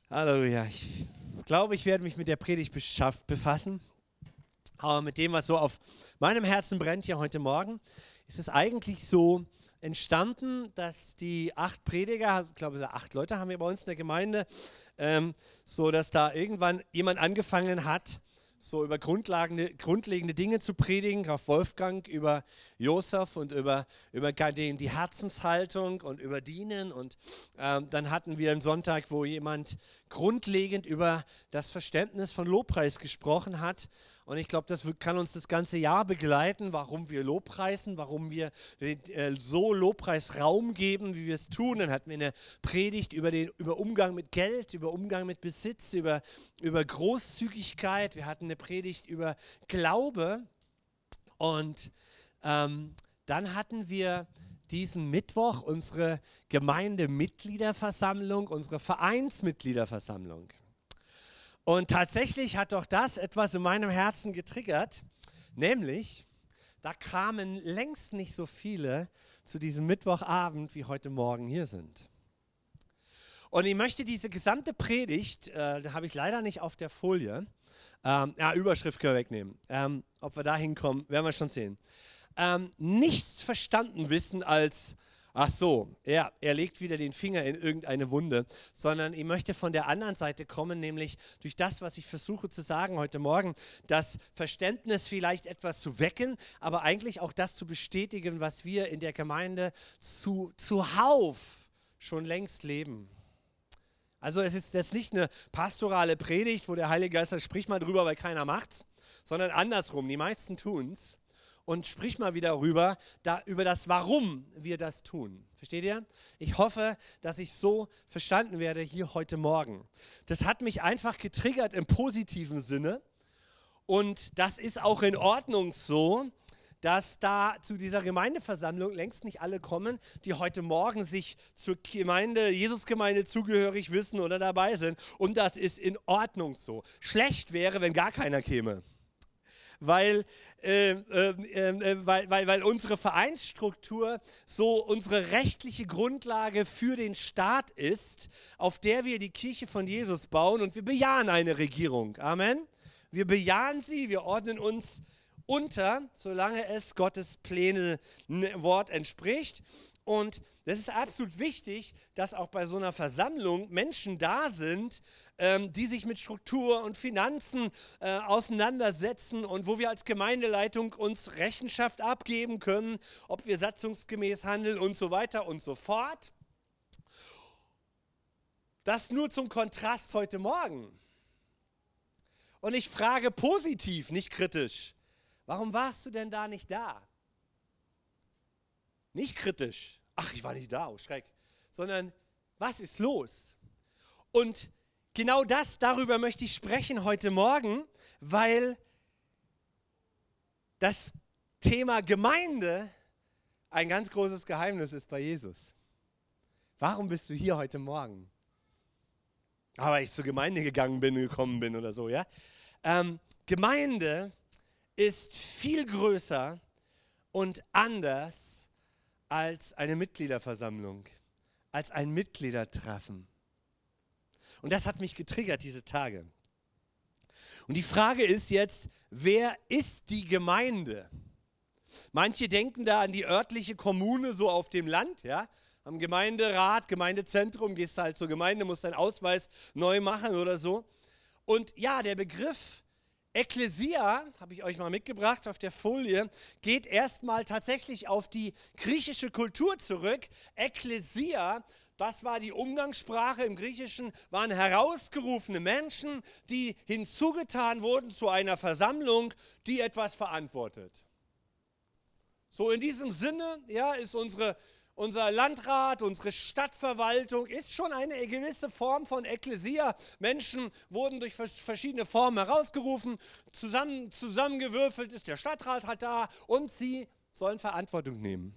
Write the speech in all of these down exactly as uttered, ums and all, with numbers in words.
Halleluja. Ich glaube, ich werde mich mit der Predigt beschaff- befassen. Aber mit dem, was so auf meinem Herzen brennt hier heute Morgen, ist es eigentlich so entstanden, dass die acht Prediger, ich glaube, acht Leute haben wir bei uns in der Gemeinde, ähm, so dass da irgendwann jemand angefangen hat, so über grundlegende, grundlegende Dinge zu predigen, Graf Wolfgang, über Josef und über, über die, die Herzenshaltung und über Dienen. Und ähm, dann hatten wir einen Sonntag, wo jemand grundlegend über das Verständnis von Lobpreis gesprochen hat. Und ich glaube, das kann uns das ganze Jahr begleiten, warum wir Lobpreisen, warum wir äh, so Lobpreis Raum geben, wie wir es tun. Dann hatten wir eine Predigt über den über Umgang mit Geld, über Umgang mit Besitz, über, über Großzügigkeit. Wir hatten eine Predigt über Glaube. Und ähm, dann hatten wir diesen Mittwoch unsere Gemeindemitgliederversammlung, unsere Vereinsmitgliederversammlung. Und tatsächlich hat doch das etwas in meinem Herzen getriggert, nämlich, da kamen längst nicht so viele zu diesem Mittwochabend, wie heute Morgen hier sind. Und ich möchte diese gesamte Predigt, äh, da habe ich leider nicht auf der Folie, ähm, ja, Überschrift können wir wegnehmen, ähm, ob wir da hinkommen, werden wir schon sehen, ähm, nichts verstanden wissen als, ach so, ja, er legt wieder den Finger in irgendeine Wunde, sondern ich möchte von der anderen Seite kommen, nämlich durch das, was ich versuche zu sagen heute Morgen, das Verständnis vielleicht etwas zu wecken, aber eigentlich auch das zu bestätigen, was wir in der Gemeinde zu, zuhauf schon längst leben. Also es ist jetzt nicht eine pastorale Predigt, wo der Heilige Geist sagt, sprich mal drüber, weil keiner macht's, sondern andersrum, die meisten tun's. Und sprich mal wieder rüber, da, über das, warum wir das tun. Versteht ihr? Ich hoffe, dass ich so verstanden werde hier heute Morgen. Das hat mich einfach getriggert im positiven Sinne. Und das ist auch in Ordnung so, dass da zu dieser Gemeindeversammlung längst nicht alle kommen, die heute Morgen sich zur Gemeinde, Jesusgemeinde zugehörig wissen oder dabei sind. Und das ist in Ordnung so. Schlecht wäre, wenn gar keiner käme. Weil, äh, äh, äh, weil, weil, weil unsere Vereinsstruktur so unsere rechtliche Grundlage für den Staat ist, auf der wir die Kirche von Jesus bauen, und wir bejahen eine Regierung. Amen. Wir bejahen sie, wir ordnen uns unter, solange es Gottes Pläne, Wort entspricht. Und das ist absolut wichtig, dass auch bei so einer Versammlung Menschen da sind, ähm, die sich mit Struktur und Finanzen äh, auseinandersetzen und wo wir als Gemeindeleitung uns Rechenschaft abgeben können, ob wir satzungsgemäß handeln und so weiter und so fort. Das nur zum Kontrast heute Morgen. Und ich frage positiv, nicht kritisch, warum warst du denn da nicht da? Nicht kritisch, ach, ich war nicht da, oh Schreck, sondern was ist los? Und genau das, darüber möchte ich sprechen heute Morgen, weil das Thema Gemeinde ein ganz großes Geheimnis ist bei Jesus. Warum bist du hier heute Morgen? Ah, weil ich zur Gemeinde gegangen bin, gekommen bin oder so, ja? Ähm, Gemeinde ist viel größer und anders als eine Mitgliederversammlung, als ein Mitgliedertreffen. Und das hat mich getriggert diese Tage. Und die Frage ist jetzt, wer ist die Gemeinde? Manche denken da an die örtliche Kommune so auf dem Land, ja, am Gemeinderat, Gemeindezentrum, gehst halt zur Gemeinde, musst deinen Ausweis neu machen oder so. Und ja, der Begriff Ekklesia, habe ich euch mal mitgebracht auf der Folie, geht erstmal tatsächlich auf die griechische Kultur zurück. Ekklesia, das war die Umgangssprache im Griechischen, waren herausgerufene Menschen, die hinzugetan wurden zu einer Versammlung, die etwas verantwortet. So in diesem Sinne, ja, ist unsere Unser Landrat, unsere Stadtverwaltung ist schon eine gewisse Form von Ekklesia. Menschen wurden durch verschiedene Formen herausgerufen, zusammen, zusammengewürfelt ist der Stadtrat halt da und sie sollen Verantwortung nehmen.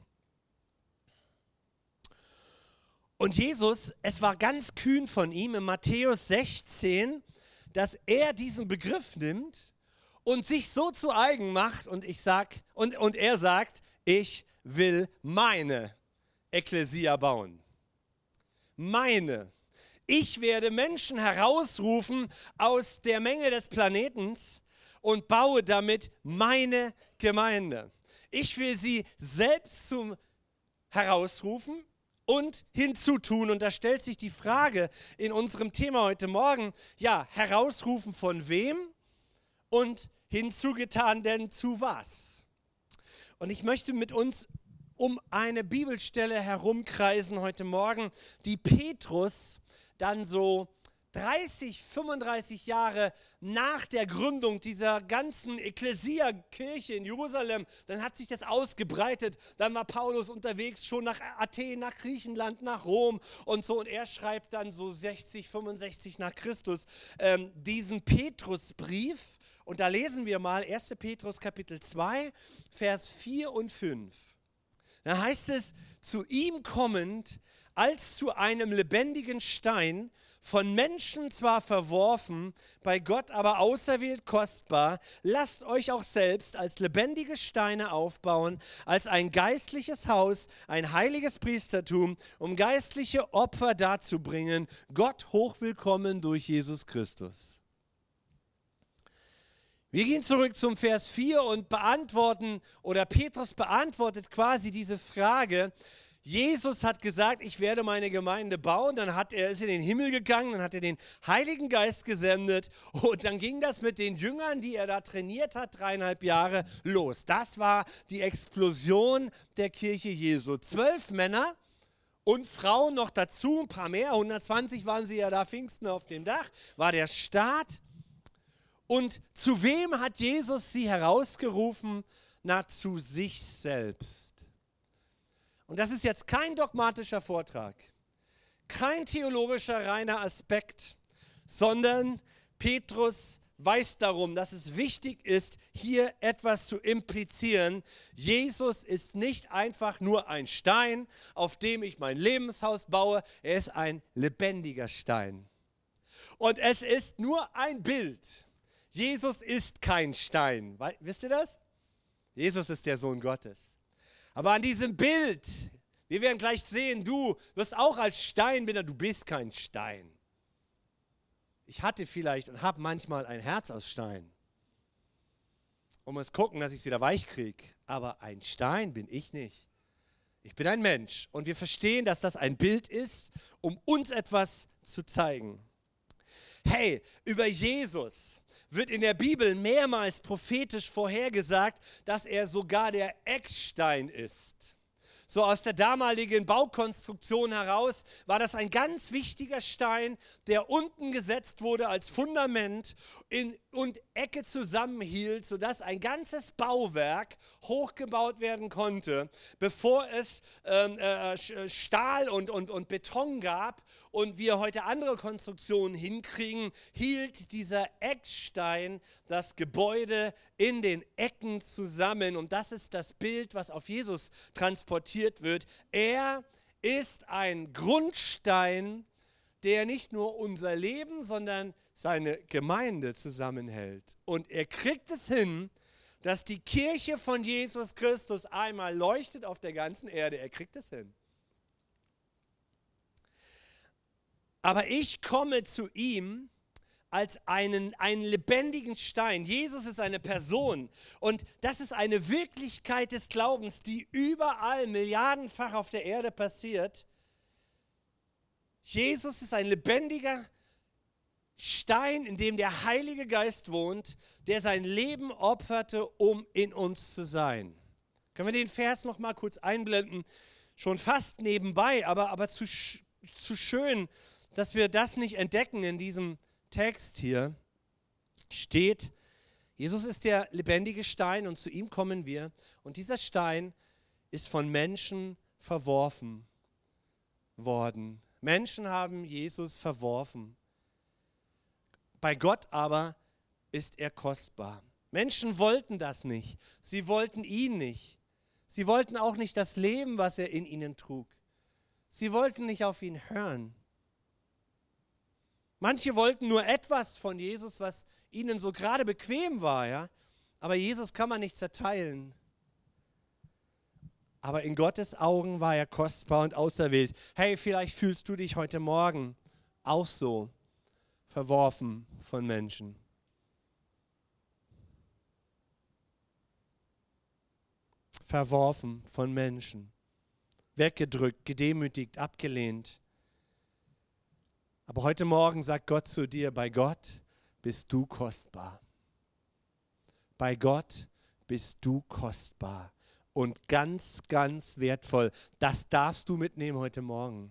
Und Jesus, es war ganz kühn von ihm in Matthäus sechzehn, dass er diesen Begriff nimmt und sich so zu eigen macht und ich sag und, und er sagt, ich will meine Ekklesia bauen. Meine. Ich werde Menschen herausrufen aus der Menge des Planetens und baue damit meine Gemeinde. Ich will sie selbst zum herausrufen und hinzutun. Und da stellt sich die Frage in unserem Thema heute Morgen, ja, herausrufen von wem und hinzugetan denn zu was? Und ich möchte mit uns um eine Bibelstelle herumkreisen heute Morgen, die Petrus dann so dreißig, fünfunddreißig Jahre nach der Gründung dieser ganzen Ekklesia-Kirche in Jerusalem, dann hat sich das ausgebreitet. Dann war Paulus unterwegs schon nach Athen, nach Griechenland, nach Rom und so. Und er schreibt dann so sechzig, fünfundsechzig nach Christus ähm, diesen Petrusbrief. Und da lesen wir mal erster Petrus Kapitel zwei, Vers vier und fünf. Da heißt es, zu ihm kommend als zu einem lebendigen Stein, von Menschen zwar verworfen, bei Gott aber auserwählt kostbar, lasst euch auch selbst als lebendige Steine aufbauen, als ein geistliches Haus, ein heiliges Priestertum, um geistliche Opfer darzubringen, Gott hochwillkommen durch Jesus Christus. Wir gehen zurück zum Vers vier und beantworten, oder Petrus beantwortet quasi diese Frage. Jesus hat gesagt, ich werde meine Gemeinde bauen, dann hat er, ist er in den Himmel gegangen, dann hat er den Heiligen Geist gesendet und dann ging das mit den Jüngern, die er da trainiert hat, dreieinhalb Jahre los. Das war die Explosion der Kirche Jesu. Zwölf Männer und Frauen noch dazu, ein paar mehr, hundertzwanzig waren sie ja da, Pfingsten auf dem Dach, war der Start. Und zu wem hat Jesus sie herausgerufen? Na, zu sich selbst. Und das ist jetzt kein dogmatischer Vortrag, kein theologischer reiner Aspekt, sondern Petrus weiß darum, dass es wichtig ist, hier etwas zu implizieren. Jesus ist nicht einfach nur ein Stein, auf dem ich mein Lebenshaus baue, er ist ein lebendiger Stein. Und es ist nur ein Bild. Jesus ist kein Stein. We- Wisst ihr das? Jesus ist der Sohn Gottes. Aber an diesem Bild, wir werden gleich sehen, du wirst auch als Stein benannt, du bist kein Stein. Ich hatte vielleicht und habe manchmal ein Herz aus Stein. Und muss gucken, dass ich es wieder weich kriege. Aber ein Stein bin ich nicht. Ich bin ein Mensch. Und wir verstehen, dass das ein Bild ist, um uns etwas zu zeigen. Hey, über Jesus wird in der Bibel mehrmals prophetisch vorhergesagt, dass er sogar der Eckstein ist. So aus der damaligen Baukonstruktion heraus war das ein ganz wichtiger Stein, der unten gesetzt wurde als Fundament in, und Ecke zusammenhielt, sodass ein ganzes Bauwerk hochgebaut werden konnte, bevor es ähm, äh, Stahl und, und, und Beton gab und wir heute andere Konstruktionen hinkriegen, hielt dieser Eckstein das Gebäude in den Ecken zusammen. Und das ist das Bild, was auf Jesus transportiert wird. Er ist ein Grundstein, der nicht nur unser Leben, sondern seine Gemeinde zusammenhält. Und er kriegt es hin, dass die Kirche von Jesus Christus einmal leuchtet auf der ganzen Erde. Er kriegt es hin. Aber ich komme zu ihm als einen, einen lebendigen Stein. Jesus ist eine Person und das ist eine Wirklichkeit des Glaubens, die überall milliardenfach auf der Erde passiert. Jesus ist ein lebendiger Stein, in dem der Heilige Geist wohnt, der sein Leben opferte, um in uns zu sein. Können wir den Vers noch mal kurz einblenden? Schon fast nebenbei, aber, aber zu, zu schön, dass wir das nicht entdecken in diesem Text hier. Steht, Jesus ist der lebendige Stein und zu ihm kommen wir. Und dieser Stein ist von Menschen verworfen worden. Menschen haben Jesus verworfen. Bei Gott aber ist er kostbar. Menschen wollten das nicht. Sie wollten ihn nicht. Sie wollten auch nicht das Leben, was er in ihnen trug. Sie wollten nicht auf ihn hören. Manche wollten nur etwas von Jesus, was ihnen so gerade bequem war, ja. Aber Jesus kann man nicht zerteilen. Aber in Gottes Augen war er kostbar und auserwählt. Hey, vielleicht fühlst du dich heute Morgen auch so verworfen von Menschen? Verworfen von Menschen, weggedrückt, gedemütigt, abgelehnt. Aber heute Morgen sagt Gott zu dir, bei Gott bist du kostbar. Bei Gott bist du kostbar und ganz, ganz wertvoll. Das darfst du mitnehmen heute Morgen.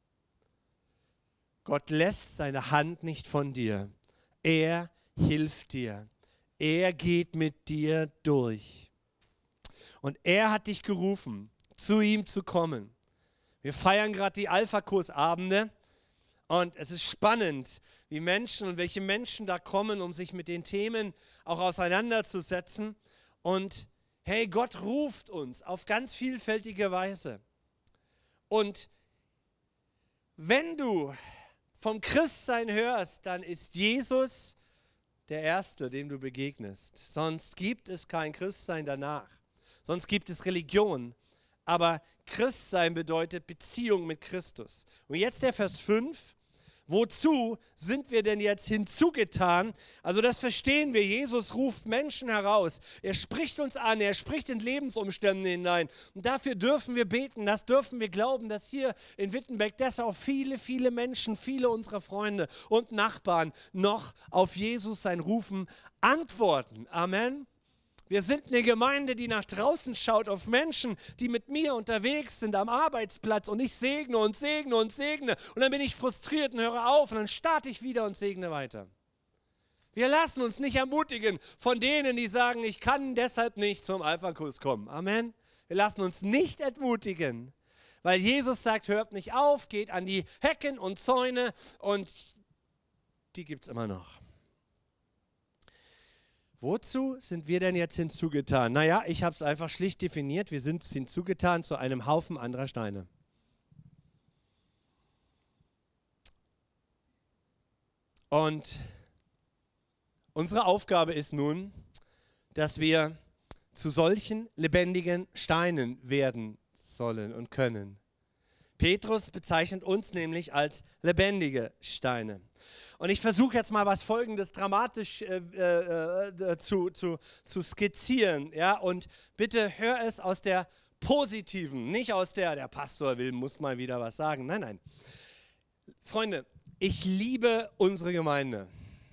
Gott lässt seine Hand nicht von dir. Er hilft dir. Er geht mit dir durch. Und er hat dich gerufen, zu ihm zu kommen. Wir feiern gerade die Alpha-Kurs-Abende und es ist spannend, wie Menschen und welche Menschen da kommen, um sich mit den Themen auch auseinanderzusetzen. Und hey, Gott ruft uns auf ganz vielfältige Weise. Und wenn du vom Christsein hörst, dann ist Jesus der Erste, dem du begegnest. Sonst gibt es kein Christsein danach. Sonst gibt es Religion. Aber Christsein bedeutet Beziehung mit Christus. Und jetzt der Vers fünf. Wozu sind wir denn jetzt hinzugetan? Also das verstehen wir. Jesus ruft Menschen heraus. Er spricht uns an. Er spricht in Lebensumstände hinein. Und dafür dürfen wir beten. Das dürfen wir glauben, dass hier in Wittenberg, dass auch viele, viele Menschen, viele unserer Freunde und Nachbarn noch auf Jesus sein Rufen antworten. Amen. Wir sind eine Gemeinde, die nach draußen schaut auf Menschen, die mit mir unterwegs sind am Arbeitsplatz und ich segne und segne und segne und dann bin ich frustriert und höre auf und dann starte ich wieder und segne weiter. Wir lassen uns nicht ermutigen von denen, die sagen, ich kann deshalb nicht zum Alpha-Kurs kommen. Amen. Wir lassen uns nicht entmutigen, weil Jesus sagt, hört nicht auf, geht an die Hecken und Zäune und die gibt es immer noch. Wozu sind wir denn jetzt hinzugetan? Naja, ich habe es einfach schlicht definiert. Wir sind hinzugetan zu einem Haufen anderer Steine. Und unsere Aufgabe ist nun, dass wir zu solchen lebendigen Steinen werden sollen und können. Petrus bezeichnet uns nämlich als lebendige Steine. Und ich versuche jetzt mal was Folgendes dramatisch äh, äh, zu, zu, zu skizzieren. Ja? Und bitte hör es aus der positiven, nicht aus der, der Pastor will, muss mal wieder was sagen. Nein, nein. Freunde, ich liebe unsere Gemeinde.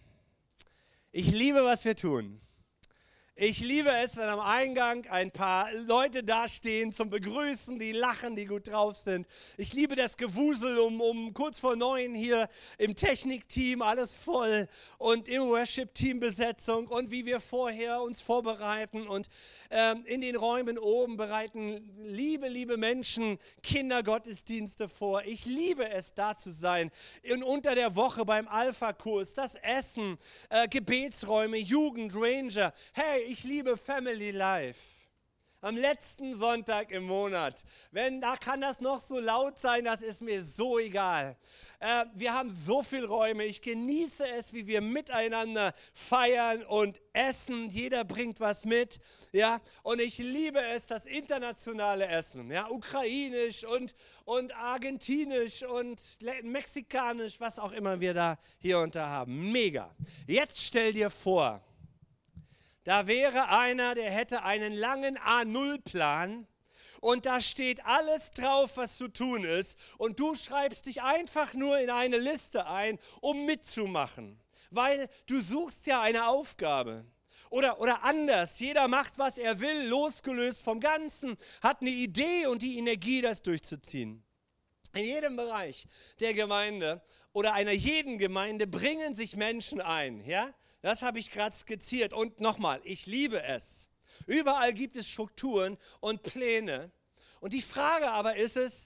Ich liebe, was wir tun. Ich liebe es, wenn am Eingang ein paar Leute dastehen zum Begrüßen, die lachen, die gut drauf sind. Ich liebe das Gewusel um, um kurz vor neun hier im Technikteam, alles voll und im Worship-Team-Besetzung und wie wir vorher uns vorbereiten und ähm, in den Räumen oben bereiten liebe, liebe Menschen Kindergottesdienste vor. Ich liebe es, da zu sein. Und unter der Woche beim Alpha-Kurs, das Essen, äh, Gebetsräume, Jugend, Ranger. Hey, ich liebe Family Life. Am letzten Sonntag im Monat. Wenn, da kann das noch so laut sein, das ist mir so egal. Äh, wir haben so viele Räume. Ich genieße es, wie wir miteinander feiern und essen. Jeder bringt was mit. Ja? Und ich liebe es, das internationale Essen. Ja? Ukrainisch und, und argentinisch und mexikanisch, was auch immer wir da hier unter haben. Mega. Jetzt stell dir vor, da wäre einer, der hätte einen langen A null Plan und da steht alles drauf, was zu tun ist und du schreibst dich einfach nur in eine Liste ein, um mitzumachen, weil du suchst ja eine Aufgabe. Oder, oder anders, jeder macht, was er will, losgelöst vom Ganzen, hat eine Idee und die Energie, das durchzuziehen. In jedem Bereich der Gemeinde oder einer jeden Gemeinde bringen sich Menschen ein, ja? Das habe ich gerade skizziert. Und nochmal, ich liebe es. Überall gibt es Strukturen und Pläne. Und die Frage aber ist es,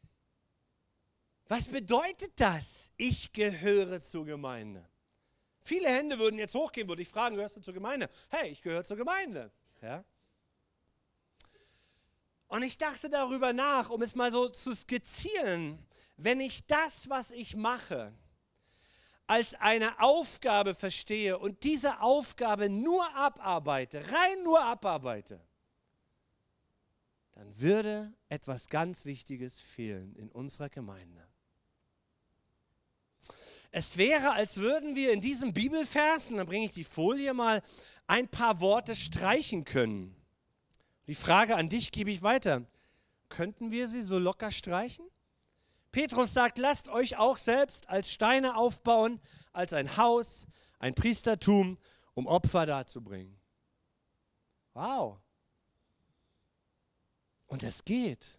was bedeutet das? Ich gehöre zur Gemeinde. Viele Hände würden jetzt hochgehen, würde ich fragen, gehörst du zur Gemeinde? Hey, ich gehöre zur Gemeinde. Ja? Und ich dachte darüber nach, um es mal so zu skizzieren, wenn ich das, was ich mache, als eine Aufgabe verstehe und diese Aufgabe nur abarbeite, rein nur abarbeite, dann würde etwas ganz Wichtiges fehlen in unserer Gemeinde. Es wäre, als würden wir in diesem Bibelvers, und dann bringe ich die Folie mal, ein paar Worte streichen können. Die Frage an dich gebe ich weiter. Könnten wir sie so locker streichen? Petrus sagt, lasst euch auch selbst als Steine aufbauen, als ein Haus, ein Priestertum, um Opfer darzubringen. Wow. Und es geht.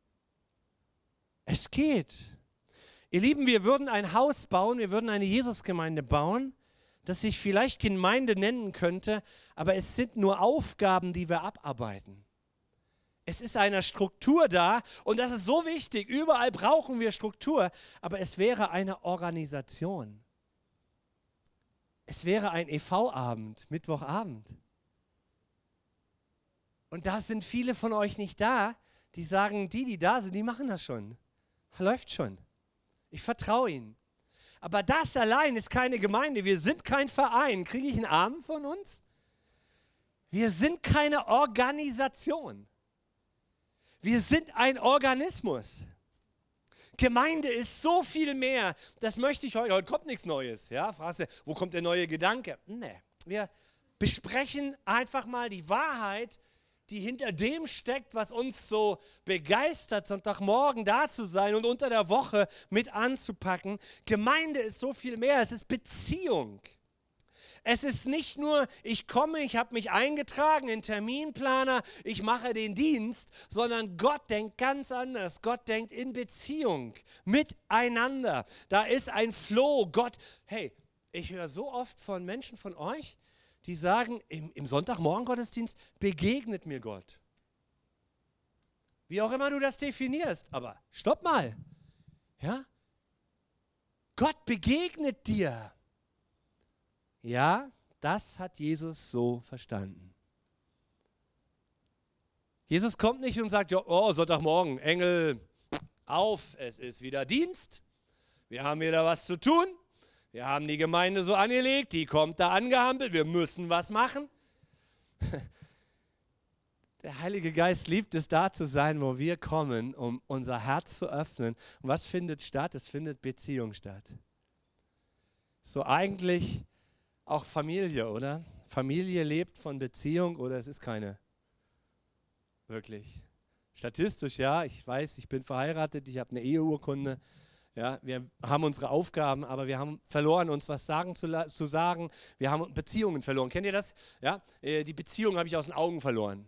Es geht. Ihr Lieben, wir würden ein Haus bauen, wir würden eine Jesusgemeinde bauen, das sich vielleicht Gemeinde nennen könnte, aber es sind nur Aufgaben, die wir abarbeiten. Es ist eine Struktur da und das ist so wichtig. Überall brauchen wir Struktur, aber es wäre eine Organisation. Es wäre ein E V-Abend, Mittwochabend. Und da sind viele von euch nicht da, die sagen, die, die da sind, die machen das schon. Läuft schon. Ich vertraue ihnen. Aber das allein ist keine Gemeinde. Wir sind kein Verein. Kriege ich einen Arm von uns? Wir sind keine Organisation. Wir sind ein Organismus. Gemeinde ist so viel mehr. Das möchte ich heute. Heute kommt nichts Neues. Ja? Fragst du, wo kommt der neue Gedanke? Nee. Wir besprechen einfach mal die Wahrheit, die hinter dem steckt, was uns so begeistert, Sonntagmorgen da zu sein und unter der Woche mit anzupacken. Gemeinde ist so viel mehr, es ist Beziehung. Es ist nicht nur, ich komme, ich habe mich eingetragen in Terminplaner, ich mache den Dienst, sondern Gott denkt ganz anders. Gott denkt in Beziehung, miteinander. Da ist ein Flow. Gott, hey, ich höre so oft von Menschen von euch, die sagen, im, im Sonntagmorgen-Gottesdienst begegnet mir Gott. Wie auch immer du das definierst, aber stopp mal. Ja? Gott begegnet dir. Ja, das hat Jesus so verstanden. Jesus kommt nicht und sagt, oh, Sonntagmorgen, Engel, auf, es ist wieder Dienst. Wir haben wieder was zu tun. Wir haben die Gemeinde so angelegt, die kommt da angehampelt, wir müssen was machen. Der Heilige Geist liebt es, da zu sein, wo wir kommen, um unser Herz zu öffnen. Und was findet statt? Es findet Beziehung statt. So eigentlich auch Familie, oder? Familie lebt von Beziehung oder es ist keine? Wirklich. Statistisch, ja, ich weiß, ich bin verheiratet, ich habe eine Eheurkunde. Ja, wir haben unsere Aufgaben, aber wir haben verloren, uns was sagen zu, zu sagen. Wir haben Beziehungen verloren. Kennt ihr das? Ja, die Beziehung habe ich aus den Augen verloren.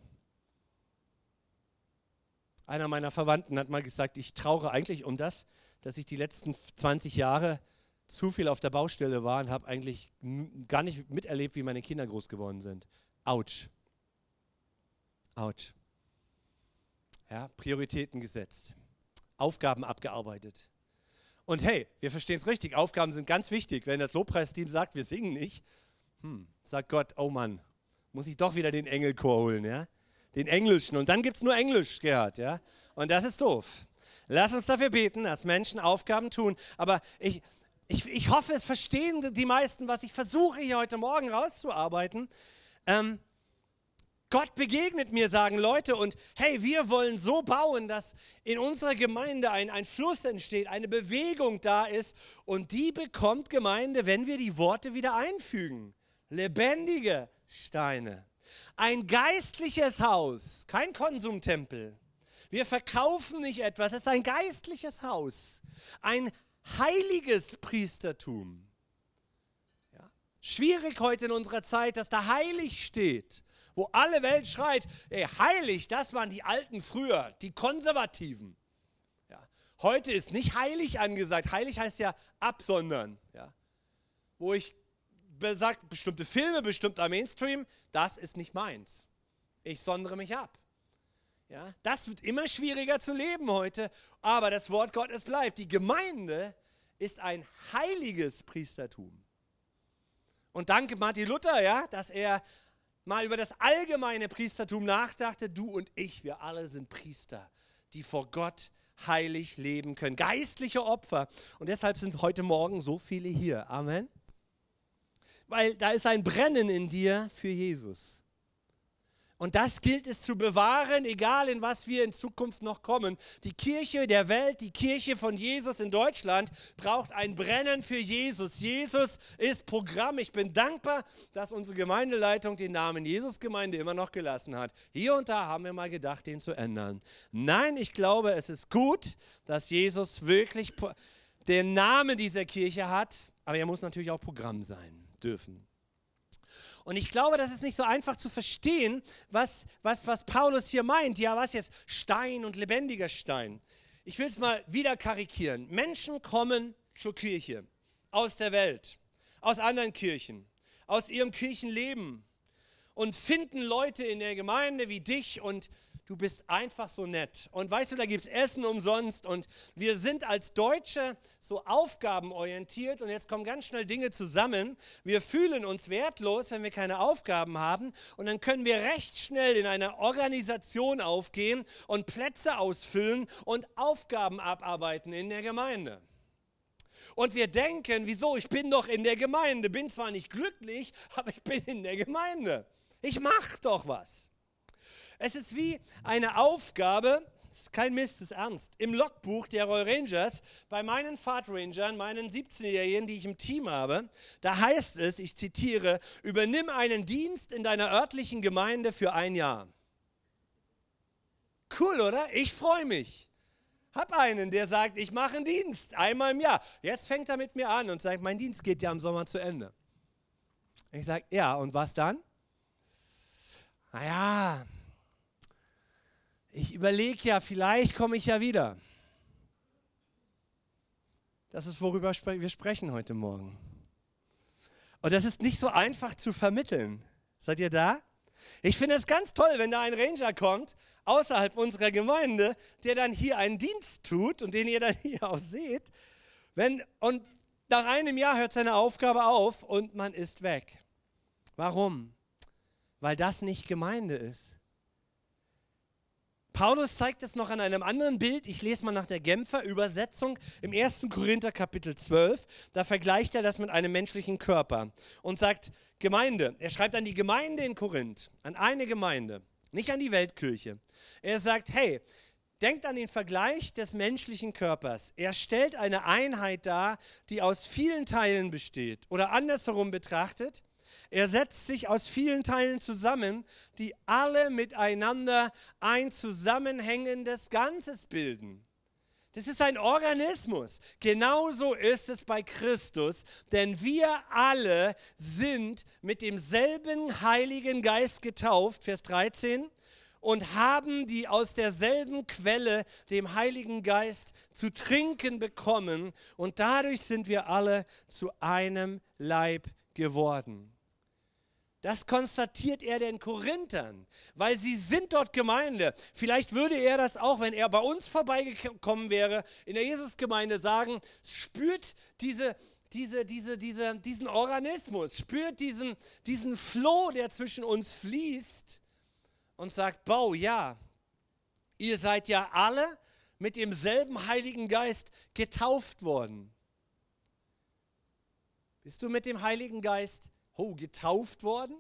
Einer meiner Verwandten hat mal gesagt, ich trauere eigentlich um das, dass ich die letzten zwanzig Jahre zu viel auf der Baustelle war und habe eigentlich gar nicht miterlebt, wie meine Kinder groß geworden sind. Autsch. Autsch. Ja, Prioritäten gesetzt. Aufgaben abgearbeitet. Und hey, wir verstehen es richtig, Aufgaben sind ganz wichtig. Wenn das Lobpreisteam sagt, wir singen nicht, hm, sagt Gott, oh Mann, muss ich doch wieder den Engelchor holen, ja? Den Englischen. Und dann gibt es nur Englisch, Gerhard, ja? Und das ist doof. Lass uns dafür beten, dass Menschen Aufgaben tun. Aber ich, ich, ich hoffe, es verstehen die meisten, was ich versuche hier heute Morgen rauszuarbeiten. Ähm, Gott begegnet mir, sagen Leute, und hey, wir wollen so bauen, dass in unserer Gemeinde ein, ein Fluss entsteht, eine Bewegung da ist und die bekommt Gemeinde, wenn wir die Worte wieder einfügen. Lebendige Steine. Ein geistliches Haus, kein Konsumtempel. Wir verkaufen nicht etwas, es ist ein geistliches Haus. Ein heiliges Priestertum. Ja. Schwierig heute in unserer Zeit, dass da heilig steht. Wo alle Welt schreit, ey, heilig, das waren die Alten früher, die Konservativen. Ja. Heute ist nicht heilig angesagt. Heilig heißt ja absondern. Ja. Wo ich sage, bestimmte Filme, bestimmter Mainstream, das ist nicht meins. Ich sondere mich ab. Ja. Das wird immer schwieriger zu leben heute, aber das Wort Gottes bleibt. Die Gemeinde ist ein heiliges Priestertum. Und danke Martin Luther, ja, dass er mal über das allgemeine Priestertum nachdachte, du und ich, wir alle sind Priester, die vor Gott heilig leben können. Geistliche Opfer. Und deshalb sind heute Morgen so viele hier. Amen. Weil da ist ein Brennen in dir für Jesus. Und das gilt es zu bewahren, egal in was wir in Zukunft noch kommen. Die Kirche der Welt, die Kirche von Jesus in Deutschland braucht ein Brennen für Jesus. Jesus ist Programm. Ich bin dankbar, dass unsere Gemeindeleitung den Namen Jesusgemeinde immer noch gelassen hat. Hier und da haben wir mal gedacht, den zu ändern. Nein, ich glaube, es ist gut, dass Jesus wirklich den Namen dieser Kirche hat, aber er muss natürlich auch Programm sein dürfen. Und ich glaube, das ist nicht so einfach zu verstehen, was, was, was Paulus hier meint. Ja, was jetzt? Stein und lebendiger Stein. Ich will es mal wieder karikieren. Menschen kommen zur Kirche, aus der Welt, aus anderen Kirchen, aus ihrem Kirchenleben und finden Leute in der Gemeinde wie dich und du bist einfach so nett. Und weißt du, da gibt es Essen umsonst und wir sind als Deutsche so aufgabenorientiert und jetzt kommen ganz schnell Dinge zusammen. Wir fühlen uns wertlos, wenn wir keine Aufgaben haben und dann können wir recht schnell in eine Organisation aufgehen und Plätze ausfüllen und Aufgaben abarbeiten in der Gemeinde. Und wir denken, wieso, ich bin doch in der Gemeinde, bin zwar nicht glücklich, aber ich bin in der Gemeinde. Ich mache doch was. Es ist wie eine Aufgabe, das ist kein Mist, das ist ernst, im Logbuch der Royal Rangers, bei meinen Fahrtrangern, meinen siebzehnjährigen, die ich im Team habe, da heißt es, ich zitiere, übernimm einen Dienst in deiner örtlichen Gemeinde für ein Jahr. Cool, oder? Ich freue mich. Hab einen, der sagt, ich mache einen Dienst, einmal im Jahr. Jetzt fängt er mit mir an und sagt, mein Dienst geht ja im Sommer zu Ende. Ich sage, ja, und was dann? Naja, ich überlege ja, vielleicht komme ich ja wieder. Das ist, worüber wir sprechen heute Morgen. Und das ist nicht so einfach zu vermitteln. Seid ihr da? Ich finde es ganz toll, wenn da ein Ranger kommt, außerhalb unserer Gemeinde, der dann hier einen Dienst tut und den ihr dann hier auch seht. Wenn, und nach einem Jahr hört seine Aufgabe auf und man ist weg. Warum? Weil das nicht Gemeinde ist. Paulus zeigt es noch an einem anderen Bild. Ich lese mal nach der Genfer Übersetzung im ersten Korinther Kapitel zwölf. Da vergleicht er das mit einem menschlichen Körper und sagt Gemeinde. Er schreibt an die Gemeinde in Korinth, an eine Gemeinde, nicht an die Weltkirche. Er sagt, hey, denkt an den Vergleich des menschlichen Körpers. Er stellt eine Einheit dar, die aus vielen Teilen besteht. Oder andersherum betrachtet, er setzt sich aus vielen Teilen zusammen, die alle miteinander ein zusammenhängendes Ganzes bilden. Das ist ein Organismus. Genauso ist es bei Christus, denn wir alle sind mit demselben Heiligen Geist getauft, Vers dreizehn, und haben die aus derselben Quelle, dem Heiligen Geist, zu trinken bekommen. Und dadurch sind wir alle zu einem Leib geworden. Das konstatiert er den Korinthern, weil sie sind dort Gemeinde. Vielleicht würde er das auch, wenn er bei uns vorbeigekommen wäre, in der Jesusgemeinde sagen, spürt diese, diese, diese, diese, diesen Organismus, spürt diesen, diesen Flow, der zwischen uns fließt und sagt, Bau, ja, ihr seid ja alle mit demselben Heiligen Geist getauft worden. Bist du mit dem Heiligen Geist Oh, getauft worden?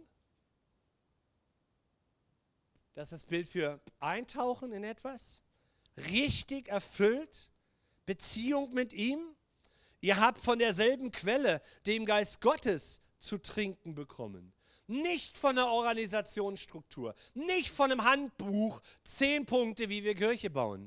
Das ist das Bild für Eintauchen in etwas. Richtig erfüllt. Beziehung mit ihm. Ihr habt von derselben Quelle, dem Geist Gottes, zu trinken bekommen. Nicht von der Organisationsstruktur. Nicht von einem Handbuch, zehn Punkte, wie wir Kirche bauen.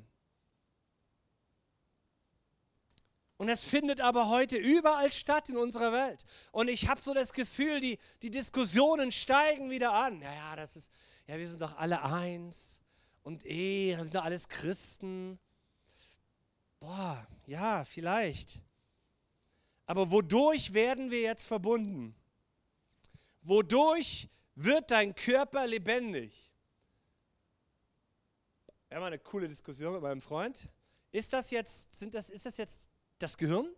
Und es findet aber heute überall statt in unserer Welt. Und ich habe so das Gefühl, die, die Diskussionen steigen wieder an. Ja, ja, das ist, ja, wir sind doch alle eins. Und eh, wir sind doch alles Christen. Boah, ja, vielleicht. Aber wodurch werden wir jetzt verbunden? Wodurch wird dein Körper lebendig? Wir haben eine coole Diskussion mit meinem Freund. Ist das jetzt, sind das, ist das jetzt das Gehirn?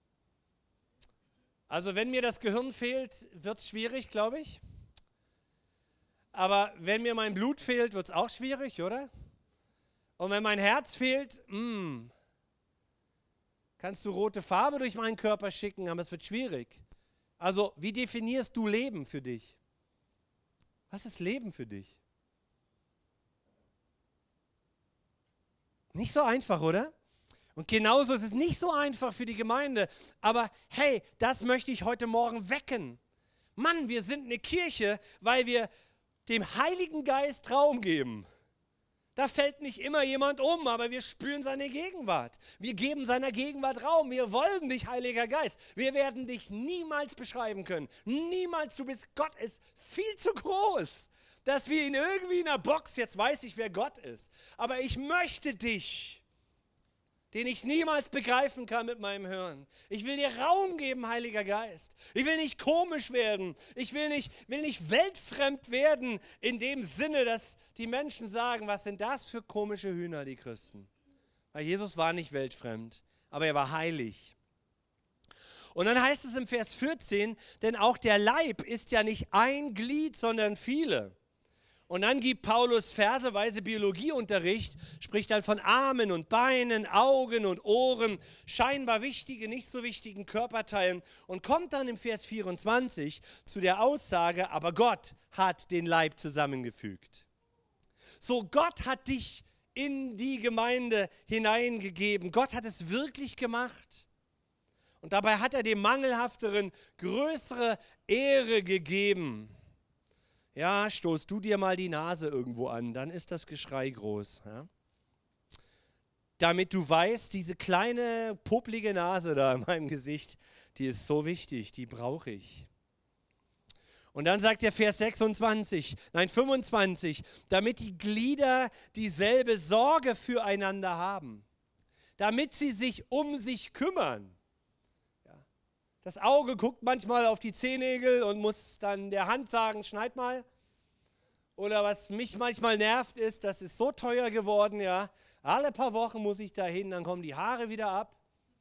Also wenn mir das Gehirn fehlt, wird es schwierig, glaube ich. Aber wenn mir mein Blut fehlt, wird es auch schwierig, oder? Und wenn mein Herz fehlt, mh, kannst du rote Farbe durch meinen Körper schicken, aber es wird schwierig. Also wie definierst du Leben für dich? Was ist Leben für dich? Nicht so einfach, oder? Und genauso ist es nicht so einfach für die Gemeinde. Aber hey, das möchte ich heute Morgen wecken. Mann, wir sind eine Kirche, weil wir dem Heiligen Geist Raum geben. Da fällt nicht immer jemand um, aber wir spüren seine Gegenwart. Wir geben seiner Gegenwart Raum. Wir wollen dich, Heiliger Geist. Wir werden dich niemals beschreiben können. Niemals. Du bist, Gott ist viel zu groß, dass wir ihn irgendwie in einer Box, jetzt weiß ich, wer Gott ist. Aber ich möchte dich, den ich niemals begreifen kann mit meinem Hören. Ich will dir Raum geben, Heiliger Geist. Ich will nicht komisch werden. Ich will nicht, will nicht weltfremd werden in dem Sinne, dass die Menschen sagen, was sind das für komische Hühner, die Christen. Weil Jesus war nicht weltfremd, aber er war heilig. Und dann heißt es im Vers vierzehn, denn auch der Leib ist ja nicht ein Glied, sondern viele. Und dann gibt Paulus verseweise Biologieunterricht, spricht dann von Armen und Beinen, Augen und Ohren, scheinbar wichtige, nicht so wichtigen Körperteilen und kommt dann im Vers vierundzwanzig zu der Aussage, aber Gott hat den Leib zusammengefügt. So, Gott hat dich in die Gemeinde hineingegeben. Gott hat es wirklich gemacht. Und dabei hat er dem Mangelhafteren größere Ehre gegeben. Ja, stoß du dir mal die Nase irgendwo an, dann ist das Geschrei groß. Ja? Damit du weißt, diese kleine, poplige Nase da in meinem Gesicht, die ist so wichtig, die brauche ich. Und dann sagt der Vers sechsundzwanzig, nein fünfundzwanzig, damit die Glieder dieselbe Sorge füreinander haben, damit sie sich um sich kümmern. Das Auge guckt manchmal auf die Zehennägel und muss dann der Hand sagen, schneid mal. Oder was mich manchmal nervt ist, das ist so teuer geworden, ja. Alle paar Wochen muss ich da hin, dann kommen die Haare wieder ab.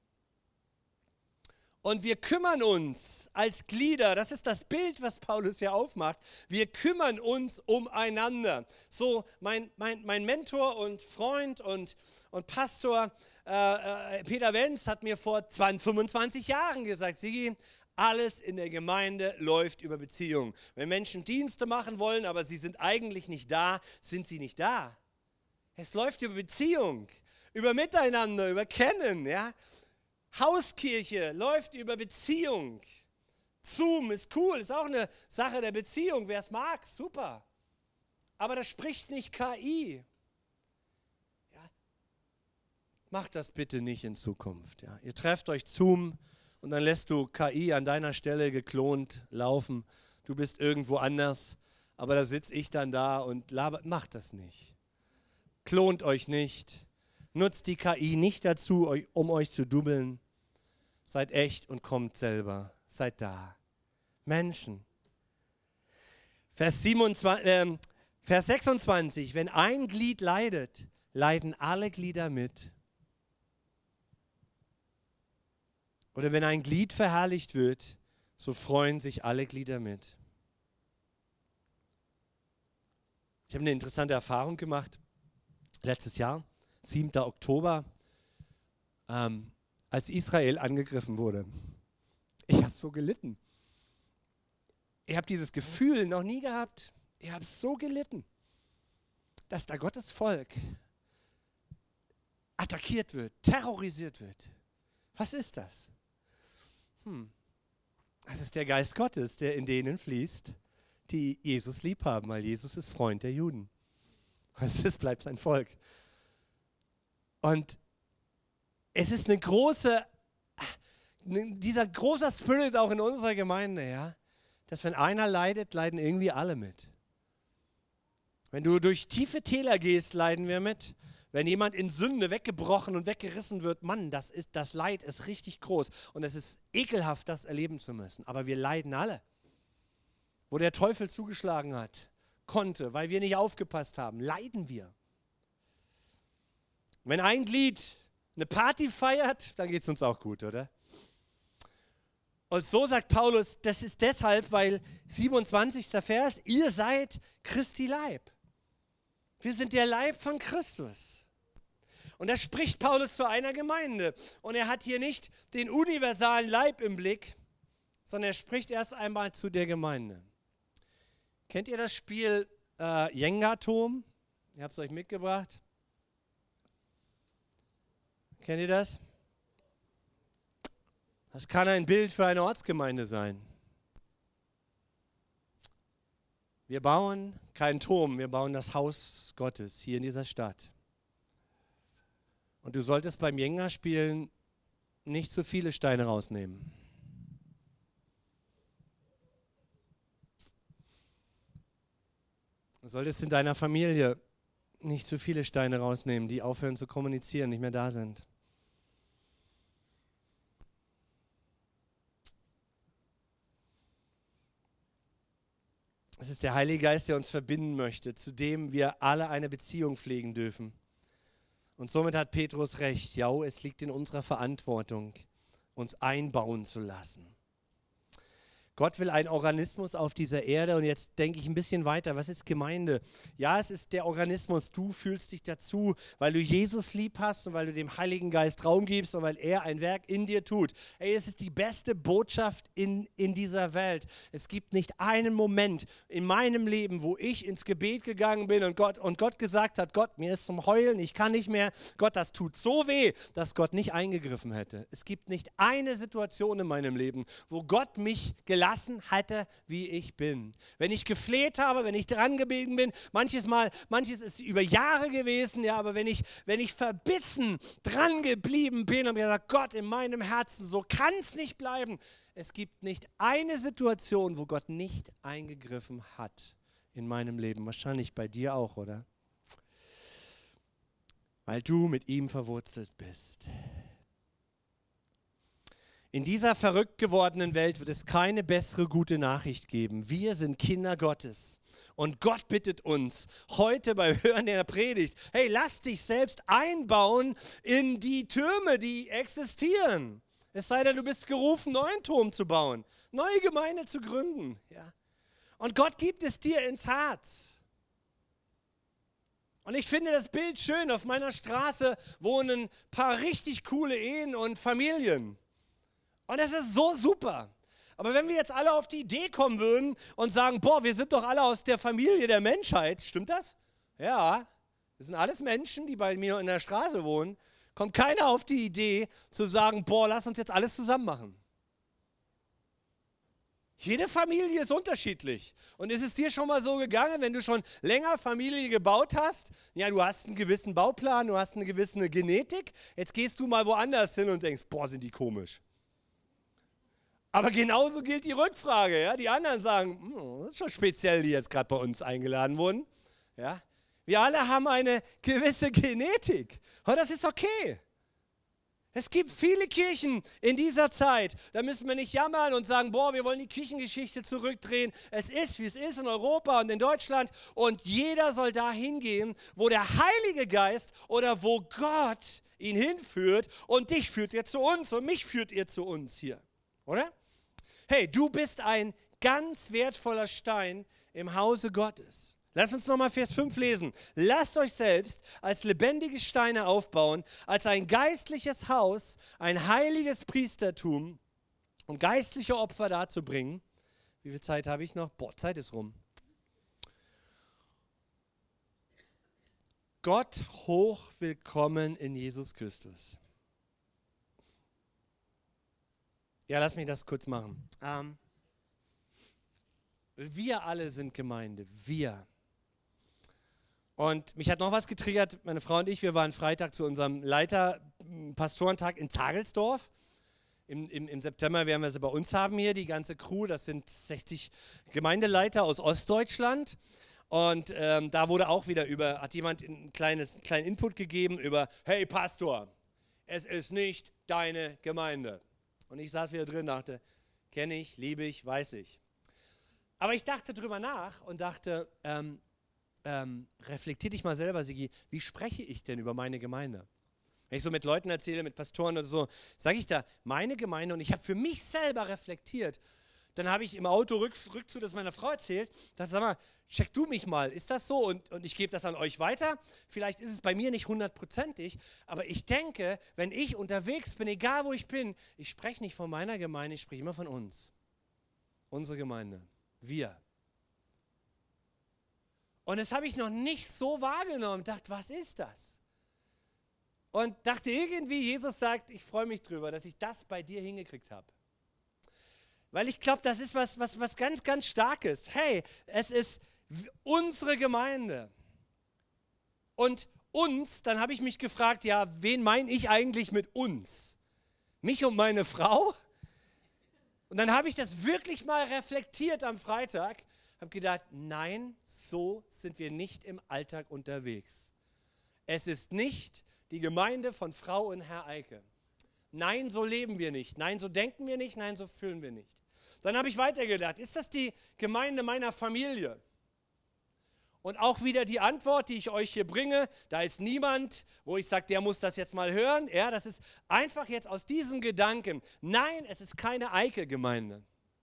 Und wir kümmern uns als Glieder, das ist das Bild, was Paulus hier aufmacht, wir kümmern uns umeinander. So, mein, mein, mein Mentor und Freund und, und Pastor äh, äh, Peter Wenz hat mir vor fünfundzwanzig Jahren gesagt, Sigi, alles in der Gemeinde läuft über Beziehungen. Wenn Menschen Dienste machen wollen, aber sie sind eigentlich nicht da, sind sie nicht da. Es läuft über Beziehung, über Miteinander, über Kennen, ja. Hauskirche läuft über Beziehung. Zoom ist cool, ist auch eine Sache der Beziehung. Wer es mag, super. Aber das spricht nicht K I. Ja. Macht das bitte nicht in Zukunft. Ja. Ihr trefft euch Zoom und dann lässt du K I an deiner Stelle geklont laufen. Du bist irgendwo anders, aber da sitze ich dann da und labert. Macht das nicht. Klont euch nicht. Nutzt die K I nicht dazu, um euch zu dubbeln. Seid echt und kommt selber. Seid da. Menschen. Vers, siebenundzwanzig, äh, Vers sechsundzwanzig. Wenn ein Glied leidet, leiden alle Glieder mit. Oder wenn ein Glied verherrlicht wird, so freuen sich alle Glieder mit. Ich habe eine interessante Erfahrung gemacht. Letztes Jahr, siebter Oktober, ähm, als Israel angegriffen wurde. Ich habe so gelitten. Ich habe dieses Gefühl noch nie gehabt. Ich habe so gelitten, dass da Gottes Volk attackiert wird, terrorisiert wird. Was ist das? Hm. Das ist der Geist Gottes, der in denen fließt, die Jesus lieb haben, weil Jesus ist Freund der Juden. Das bleibt sein Volk. Und es ist eine große, dieser große Spirit auch in unserer Gemeinde, ja, dass wenn einer leidet, leiden irgendwie alle mit. Wenn du durch tiefe Täler gehst, leiden wir mit. Wenn jemand in Sünde weggebrochen und weggerissen wird, Mann, das, ist, das Leid ist richtig groß. Und es ist ekelhaft, das erleben zu müssen. Aber wir leiden alle. Wo der Teufel zugeschlagen hat, konnte, weil wir nicht aufgepasst haben, leiden wir. Wenn ein Glied eine Party feiert, dann geht es uns auch gut, oder? Und so sagt Paulus, das ist deshalb, weil siebenundzwanzigster Vers, ihr seid Christi Leib. Wir sind der Leib von Christus. Und da spricht Paulus zu einer Gemeinde. Und er hat hier nicht den universalen Leib im Blick, sondern er spricht erst einmal zu der Gemeinde. Kennt ihr das Spiel äh, Jenga-Turm? Ich habe es euch mitgebracht. Kennt ihr das? Das kann ein Bild für eine Ortsgemeinde sein. Wir bauen keinen Turm, wir bauen das Haus Gottes hier in dieser Stadt. Und du solltest beim Jenga-Spielen nicht zu viele Steine rausnehmen. Du solltest in deiner Familie nicht zu viele Steine rausnehmen, die aufhören zu kommunizieren, nicht mehr da sind. Es ist der Heilige Geist, der uns verbinden möchte, zu dem wir alle eine Beziehung pflegen dürfen. Und somit hat Petrus recht. Ja, es liegt in unserer Verantwortung, uns einbauen zu lassen. Gott will einen Organismus auf dieser Erde und jetzt denke ich ein bisschen weiter. Was ist Gemeinde? Ja, es ist der Organismus. Du fühlst dich dazu, weil du Jesus lieb hast und weil du dem Heiligen Geist Raum gibst und weil er ein Werk in dir tut. Ey, es ist die beste Botschaft in, in dieser Welt. Es gibt nicht einen Moment in meinem Leben, wo ich ins Gebet gegangen bin und Gott, und Gott gesagt hat, Gott, mir ist zum Heulen, ich kann nicht mehr. Gott, das tut so weh, dass Gott nicht eingegriffen hätte. Es gibt nicht eine Situation in meinem Leben, wo Gott mich gelassen hatte, wie ich bin. Wenn ich gefleht habe, wenn ich dran gebeten bin, manches Mal, manches ist über Jahre gewesen, ja, aber wenn ich, wenn ich verbissen dran geblieben bin und mir gesagt, Gott, in meinem Herzen, so kann es nicht bleiben. Es gibt nicht eine Situation, wo Gott nicht eingegriffen hat in meinem Leben. Wahrscheinlich bei dir auch, oder? Weil du mit ihm verwurzelt bist. In dieser verrückt gewordenen Welt wird es keine bessere gute Nachricht geben. Wir sind Kinder Gottes. Und Gott bittet uns heute beim Hören der Predigt, hey, lass dich selbst einbauen in die Türme, die existieren. Es sei denn, du bist gerufen, einen neuen Turm zu bauen, neue Gemeinde zu gründen. Ja. Und Gott gibt es dir ins Herz. Und ich finde das Bild schön. Auf meiner Straße wohnen ein paar richtig coole Ehen und Familien. Und das ist so super. Aber wenn wir jetzt alle auf die Idee kommen würden und sagen, boah, wir sind doch alle aus der Familie der Menschheit, stimmt das? Ja, das sind alles Menschen, die bei mir in der Straße wohnen. Kommt keiner auf die Idee zu sagen, boah, lass uns jetzt alles zusammen machen. Jede Familie ist unterschiedlich. Und ist es dir schon mal so gegangen, wenn du schon länger Familie gebaut hast? Ja, du hast einen gewissen Bauplan, du hast eine gewisse Genetik. Jetzt gehst du mal woanders hin und denkst, boah, sind die komisch. Aber genauso gilt die Rückfrage. Ja? Die anderen sagen, das ist schon speziell, die jetzt gerade bei uns eingeladen wurden. Ja? Wir alle haben eine gewisse Genetik. Und das ist okay. Es gibt viele Kirchen in dieser Zeit. Da müssen wir nicht jammern und sagen, boah, wir wollen die Kirchengeschichte zurückdrehen. Es ist, wie es ist in Europa und in Deutschland. Und jeder soll da hingehen, wo der Heilige Geist oder wo Gott ihn hinführt. Und dich führt er zu uns und mich führt er zu uns hier. Oder? Hey, du bist ein ganz wertvoller Stein im Hause Gottes. Lass uns nochmal Vers fünf lesen. Lasst euch selbst als lebendige Steine aufbauen, als ein geistliches Haus, ein heiliges Priestertum, um geistliche Opfer darzubringen. Wie viel Zeit habe ich noch? Boah, Zeit ist rum. Gott hoch willkommen in Jesus Christus. Ja, lass mich das kurz machen. Ähm, wir alle sind Gemeinde, wir. Und mich hat noch was getriggert, meine Frau und ich, wir waren Freitag zu unserem Leiter-Pastorentag in Zagelsdorf. Im, im, Im September werden wir sie bei uns haben hier, die ganze Crew, das sind sechzig Gemeindeleiter aus Ostdeutschland. Und ähm, da wurde auch wieder über, hat jemand ein kleines, einen kleinen Input gegeben über, hey Pastor, es ist nicht deine Gemeinde. Und ich saß wieder drin, dachte, kenne ich, liebe ich, weiß ich. Aber ich dachte drüber nach und dachte, ähm, ähm, reflektier dich mal selber, Sigi, wie spreche ich denn über meine Gemeinde? Wenn ich so mit Leuten erzähle, mit Pastoren oder so, sage ich da, meine Gemeinde, und ich habe für mich selber reflektiert. Dann habe ich im Auto rück, rückzu das meiner Frau erzählt, dachte, sag mal, check du mich mal, ist das so? Und, und ich gebe das an euch weiter. Vielleicht ist es bei mir nicht hundertprozentig, aber ich denke, wenn ich unterwegs bin, egal wo ich bin, ich spreche nicht von meiner Gemeinde, ich spreche immer von uns. Unsere Gemeinde, wir. Und das habe ich noch nicht so wahrgenommen. Ich dachte, was ist das? Und dachte irgendwie, Jesus sagt, ich freue mich drüber, dass ich das bei dir hingekriegt habe. Weil ich glaube, das ist was, was, was ganz, ganz Starkes. Hey, es ist unsere Gemeinde. Und uns, dann habe ich mich gefragt, ja, wen meine ich eigentlich mit uns? Mich und meine Frau? Und dann habe ich das wirklich mal reflektiert am Freitag, habe gedacht, nein, so sind wir nicht im Alltag unterwegs. Es ist nicht die Gemeinde von Frau und Herr Eike. Nein, so leben wir nicht. Nein, so denken wir nicht. Nein, so fühlen wir nicht. Dann habe ich weitergedacht, ist das die Gemeinde meiner Familie? Und auch wieder die Antwort, die ich euch hier bringe, da ist niemand, wo ich sage, der muss das jetzt mal hören. Ja, das ist einfach jetzt aus diesem Gedanken. Nein, es ist keine Eike-Gemeinde.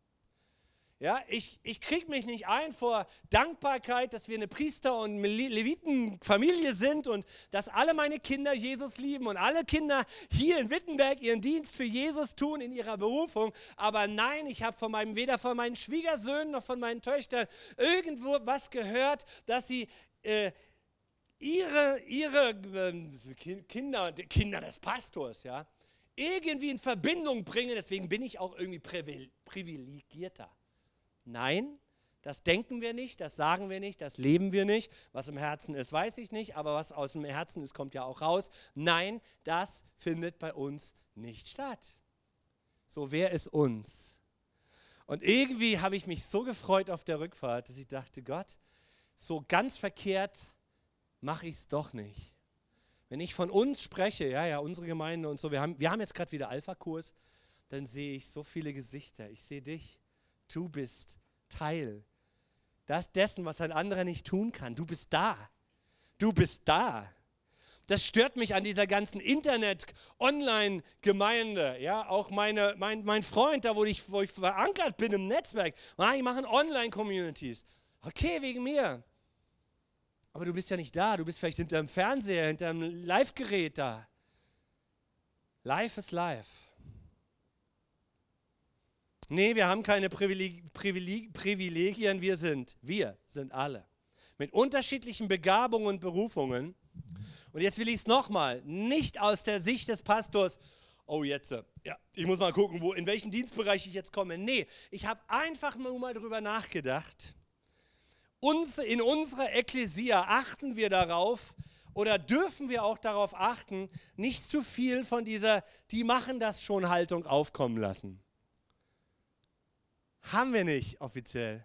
Ja, ich, ich kriege mich nicht ein vor Dankbarkeit, dass wir eine Priester- und Levitenfamilie sind und dass alle meine Kinder Jesus lieben und alle Kinder hier in Wittenberg ihren Dienst für Jesus tun in ihrer Berufung. Aber nein, ich habe von meinem, weder von meinen Schwiegersöhnen noch von meinen Töchtern irgendwo was gehört, dass sie äh, ihre, ihre äh, Kinder, Kinder des Pastors, ja, irgendwie in Verbindung bringen. Deswegen bin ich auch irgendwie privilegierter. Nein, das denken wir nicht, das sagen wir nicht, das leben wir nicht. Was im Herzen ist, weiß ich nicht, aber was aus dem Herzen ist, kommt ja auch raus. Nein, das findet bei uns nicht statt. So, wer ist uns? Und irgendwie habe ich mich so gefreut auf der Rückfahrt, dass ich dachte, Gott, so ganz verkehrt mache ich es doch nicht. Wenn ich von uns spreche, ja, ja, unsere Gemeinde und so, wir haben, wir haben jetzt gerade wieder Alpha-Kurs, dann sehe ich so viele Gesichter. Ich sehe dich. Du bist Teil das dessen, was ein anderer nicht tun kann. Du bist da. Du bist da. Das stört mich an dieser ganzen Internet-Online-Gemeinde. Ja, auch meine, mein, mein Freund, da wo ich, wo ich verankert bin im Netzwerk, ah, die machen Online-Communities. Okay, wegen mir. Aber du bist ja nicht da. Du bist vielleicht hinter dem Fernseher, hinter dem Live-Gerät da. Live ist live. Nee, wir haben keine Privileg- Privileg- Privilegien, wir sind, wir sind alle. Mit unterschiedlichen Begabungen und Berufungen. Und jetzt will ich es nochmal, nicht aus der Sicht des Pastors, oh jetzt, ja, ich muss mal gucken, wo, in welchen Dienstbereich ich jetzt komme. Nee, ich habe einfach nur mal drüber nachgedacht. Uns, in unserer Ekklesia achten wir darauf, oder dürfen wir auch darauf achten, nicht zu viel von dieser, die machen das schon Haltung aufkommen lassen. Haben wir nicht offiziell.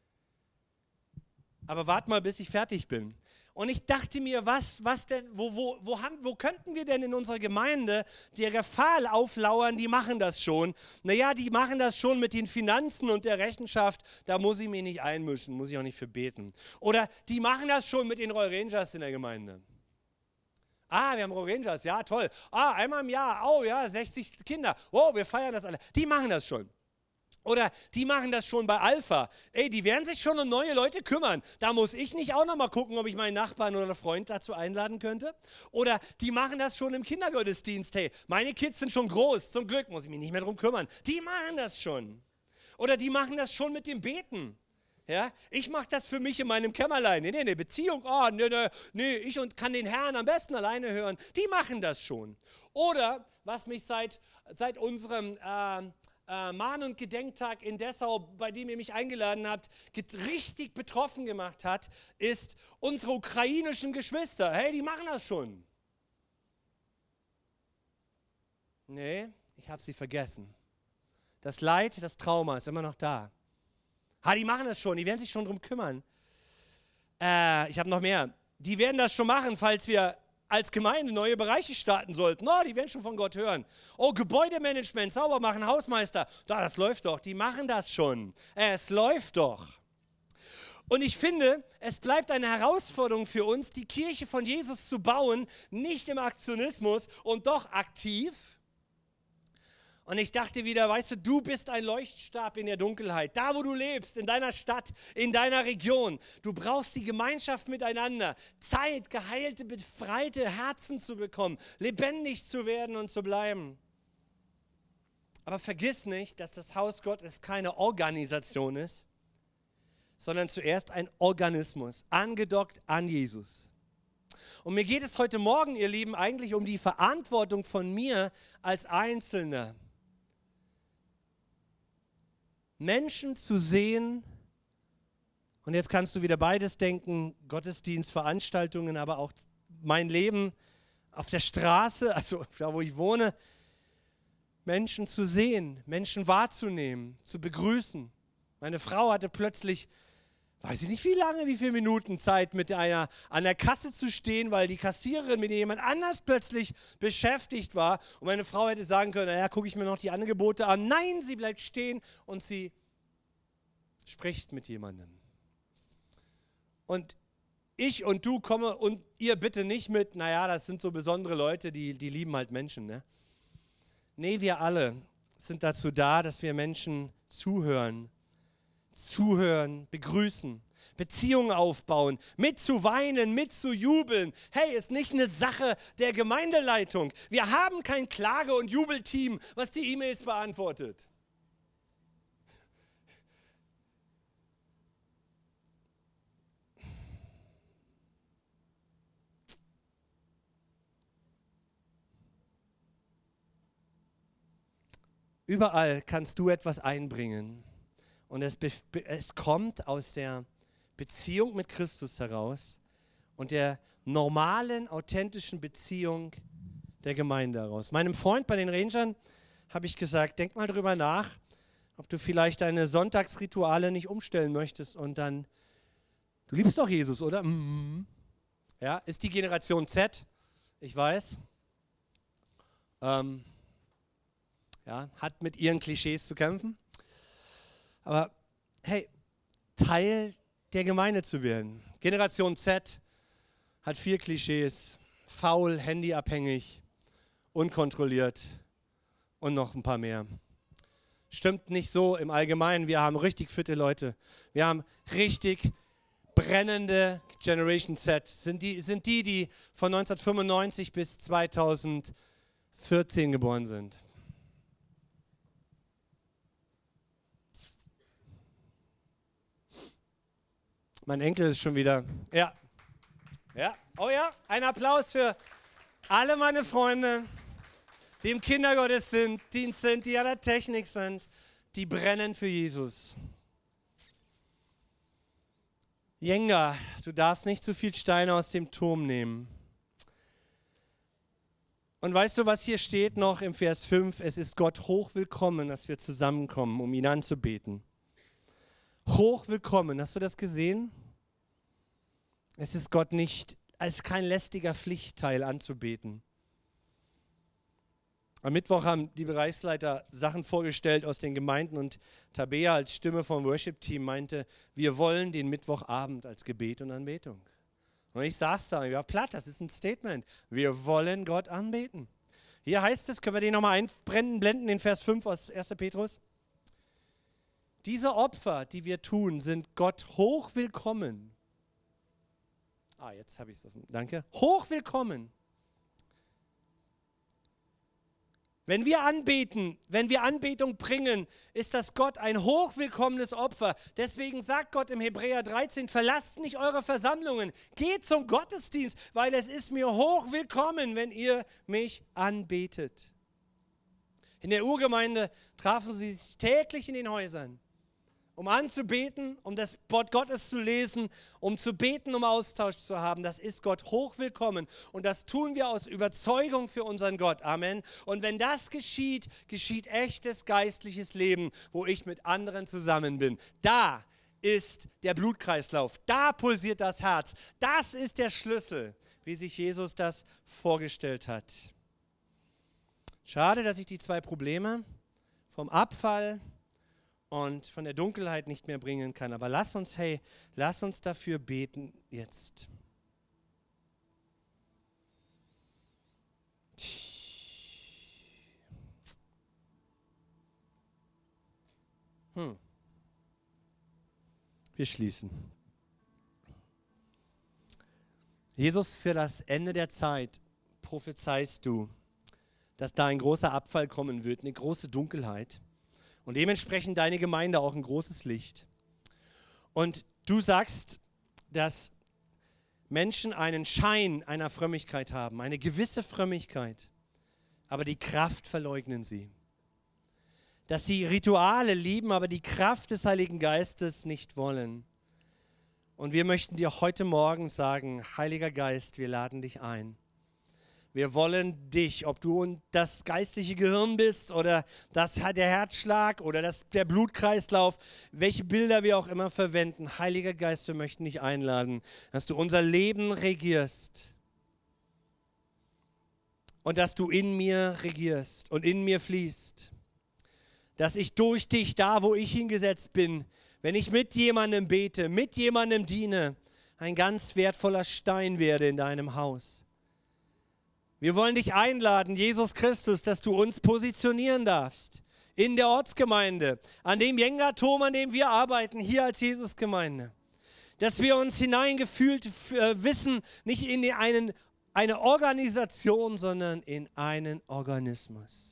Aber wart mal, bis ich fertig bin. Und ich dachte mir, was, was denn, wo, wo, wo, haben, wo könnten wir denn in unserer Gemeinde der Gefahr auflauern, die machen das schon. Naja, die machen das schon mit den Finanzen und der Rechenschaft, da muss ich mich nicht einmischen, muss ich auch nicht für beten. Oder die machen das schon mit den Royal Rangers in der Gemeinde. Ah, wir haben Royal Rangers, ja toll. Ah, einmal im Jahr, oh ja, sechzig Kinder. Oh, wir feiern das alle. Die machen das schon. Oder die machen das schon bei Alpha. Ey, die werden sich schon um neue Leute kümmern. Da muss ich nicht auch noch mal gucken, ob ich meinen Nachbarn oder einen Freund dazu einladen könnte. Oder die machen das schon im Kindergottesdienst. Hey, meine Kids sind schon groß, zum Glück muss ich mich nicht mehr drum kümmern. Die machen das schon. Oder die machen das schon mit dem Beten. Ja, ich mache das für mich in meinem Kämmerlein. Nee, nee, nee, Beziehung, oh, nee, nee, nee, ich und kann den Herrn am besten alleine hören. Die machen das schon. Oder, was mich seit, seit unserem äh, äh, Mahn- und Gedenktag in Dessau, bei dem ihr mich eingeladen habt, richtig betroffen gemacht hat, ist unsere ukrainischen Geschwister. Hey, die machen das schon. Nee, ich habe sie vergessen. Das Leid, das Trauma ist immer noch da. Ha, die machen das schon, die werden sich schon drum kümmern. Äh, ich habe noch mehr. Die werden das schon machen, falls wir als Gemeinde neue Bereiche starten sollten. Oh, die werden schon von Gott hören. Oh, Gebäudemanagement, sauber machen, Hausmeister. Da, das läuft doch, die machen das schon. Äh, es läuft doch. Und ich finde, es bleibt eine Herausforderung für uns, die Kirche von Jesus zu bauen, nicht im Aktionismus und doch aktiv. Und ich dachte wieder, weißt du, du bist ein Leuchtstab in der Dunkelheit, da wo du lebst, in deiner Stadt, in deiner Region. Du brauchst die Gemeinschaft miteinander, Zeit, geheilte, befreite Herzen zu bekommen, lebendig zu werden und zu bleiben. Aber vergiss nicht, dass das Haus Gottes keine Organisation ist, sondern zuerst ein Organismus, angedockt an Jesus. Und mir geht es heute Morgen, ihr Lieben, eigentlich um die Verantwortung von mir als Einzelner. Menschen zu sehen, und jetzt kannst du wieder beides denken, Gottesdienstveranstaltungen, aber auch mein Leben auf der Straße, also da wo ich wohne, Menschen zu sehen, Menschen wahrzunehmen, zu begrüßen. Meine Frau hatte plötzlich, weiß ich nicht wie lange, wie viele Minuten Zeit, mit einer an der Kasse zu stehen, weil die Kassiererin mit jemand anders plötzlich beschäftigt war. Und meine Frau hätte sagen können, naja, gucke ich mir noch die Angebote an. Nein, sie bleibt stehen und sie spricht mit jemandem. Und ich und du komme und ihr bitte nicht mit, naja, das sind so besondere Leute, die, die lieben halt Menschen. Ne? Nee, wir alle sind dazu da, dass wir Menschen zuhören, zuhören, begrüßen, Beziehungen aufbauen, mitzuweinen, mitzujubeln. Hey, ist nicht eine Sache der Gemeindeleitung. Wir haben kein Klage- und Jubelteam, was die E-Mails beantwortet. Überall kannst du etwas einbringen und es, es kommt aus der Beziehung mit Christus heraus und der normalen, authentischen Beziehung der Gemeinde heraus. Meinem Freund bei den Rangern habe ich gesagt, denk mal drüber nach, ob du vielleicht deine Sonntagsrituale nicht umstellen möchtest und dann, du liebst doch Jesus, oder? Mhm. Ja, ist die Generation Z, ich weiß. Ähm, Ja, hat mit ihren Klischees zu kämpfen. Aber hey, Teil der Gemeinde zu werden. Generation Z hat vier Klischees. Faul, handyabhängig, unkontrolliert und noch ein paar mehr. Stimmt nicht so im Allgemeinen. Wir haben richtig fitte Leute. Wir haben richtig brennende Generation Z. Sind die, sind die, die von neunzehnhundertfünfundneunzig bis zweitausendvierzehn geboren sind. Mein Enkel ist schon wieder, ja, ja, oh ja, ein Applaus für alle meine Freunde, die im Kindergottesdienst sind, die an der Technik sind, die brennen für Jesus. Jenga, du darfst nicht zu viel Steine aus dem Turm nehmen. Und weißt du, was hier steht noch im Vers fünf? Es ist Gott hochwillkommen, dass wir zusammenkommen, um ihn anzubeten. Hochwillkommen, hast du das gesehen? Es ist Gott nicht als kein lästiger Pflichtteil anzubeten. Am Mittwoch haben die Bereichsleiter Sachen vorgestellt aus den Gemeinden und Tabea als Stimme vom Worship-Team meinte, wir wollen den Mittwochabend als Gebet und Anbetung. Und ich saß da und ich war platt, das ist ein Statement. Wir wollen Gott anbeten. Hier heißt es, können wir den nochmal einblenden, blenden, den Vers fünf aus erster Petrus. Diese Opfer, die wir tun, sind Gott hochwillkommen. Ah, jetzt habe ich es. Danke. Hochwillkommen. Wenn wir anbeten, wenn wir Anbetung bringen, ist das Gott ein hochwillkommenes Opfer. Deswegen sagt Gott im Hebräer dreizehn, verlasst nicht eure Versammlungen, geht zum Gottesdienst, weil es ist mir hochwillkommen, wenn ihr mich anbetet. In der Urgemeinde trafen sie sich täglich in den Häusern, um anzubeten, um das Wort Gottes zu lesen, um zu beten, um Austausch zu haben. Das ist Gott hochwillkommen und das tun wir aus Überzeugung für unseren Gott. Amen. Und wenn das geschieht, geschieht echtes geistliches Leben, wo ich mit anderen zusammen bin. Da ist der Blutkreislauf, da pulsiert das Herz. Das ist der Schlüssel, wie sich Jesus das vorgestellt hat. Schade, dass ich die zwei Probleme vom Abfall und von der Dunkelheit nicht mehr bringen kann. Aber lass uns, hey, lass uns dafür beten jetzt. Hm. Wir schließen. Jesus, für das Ende der Zeit prophezeist du, dass da ein großer Abfall kommen wird, eine große Dunkelheit. Und dementsprechend deine Gemeinde auch ein großes Licht. Und du sagst, dass Menschen einen Schein einer Frömmigkeit haben, eine gewisse Frömmigkeit, aber die Kraft verleugnen sie. Dass sie Rituale lieben, aber die Kraft des Heiligen Geistes nicht wollen. Und wir möchten dir heute Morgen sagen, Heiliger Geist, wir laden dich ein. Wir wollen dich, ob du das geistliche Gehirn bist oder das, der Herzschlag oder das, der Blutkreislauf, welche Bilder wir auch immer verwenden. Heiliger Geist, wir möchten dich einladen, dass du unser Leben regierst und dass du in mir regierst und in mir fließt. Dass ich durch dich, da wo ich hingesetzt bin, wenn ich mit jemandem bete, mit jemandem diene, ein ganz wertvoller Stein werde in deinem Haus. Wir wollen dich einladen, Jesus Christus, dass du uns positionieren darfst in der Ortsgemeinde, an dem Jenga-Turm, an dem wir arbeiten, hier als Jesusgemeinde. Dass wir uns hineingefühlt äh, wissen, nicht in die einen, eine Organisation, sondern in einen Organismus.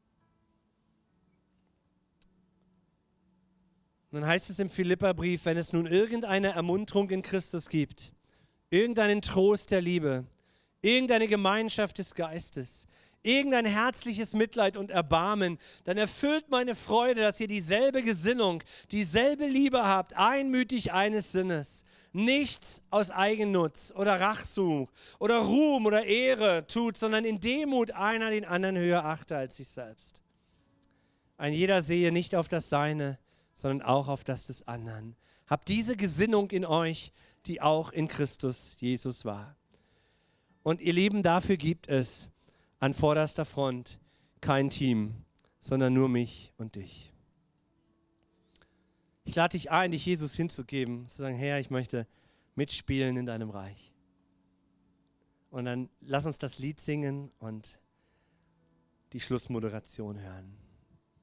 Und dann heißt es im Philipperbrief, wenn es nun irgendeine Ermunterung in Christus gibt, irgendeinen Trost der Liebe, irgendeine Gemeinschaft des Geistes, irgendein herzliches Mitleid und Erbarmen, dann erfüllt meine Freude, dass ihr dieselbe Gesinnung, dieselbe Liebe habt, einmütig eines Sinnes, nichts aus Eigennutz oder Rachsuch oder Ruhm oder Ehre tut, sondern in Demut einer den anderen höher achte als sich selbst. Ein jeder sehe nicht auf das Seine, sondern auch auf das des anderen. Habt diese Gesinnung in euch, die auch in Christus Jesus war. Und ihr Lieben, dafür gibt es an vorderster Front kein Team, sondern nur mich und dich. Ich lade dich ein, dich Jesus hinzugeben, zu sagen, Herr, ich möchte mitspielen in deinem Reich. Und dann lass uns das Lied singen und die Schlussmoderation hören.